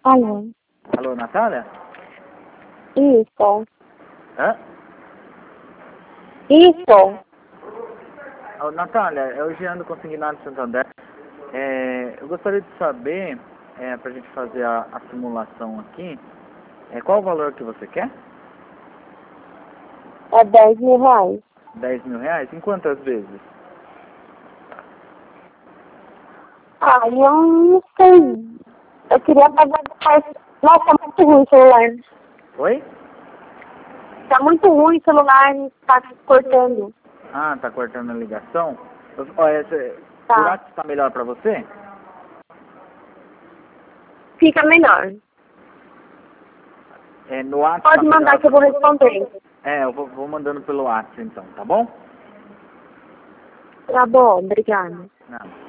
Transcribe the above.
Alô? Alô, Natália? Isso. Hã? Isso. Ô, Natália, é o Jean do Consignado Santander. Eu gostaria de saber, para a gente fazer a simulação aqui, qual o valor que você quer? É 10 mil reais. 10 mil reais? Em quantas vezes? Ah, eu não sei. Eu queria pagar depois. Nossa, tá muito ruim o celular. Oi? Tá muito ruim o celular, tá cortando. Ah, tá cortando a ligação? Olha, Tá. por WhatsApp tá melhor para você? Fica melhor. No WhatsApp Pode tá mandar melhor que eu vou responder. eu vou mandando pelo WhatsApp então, tá bom? Tá bom, obrigada. Não.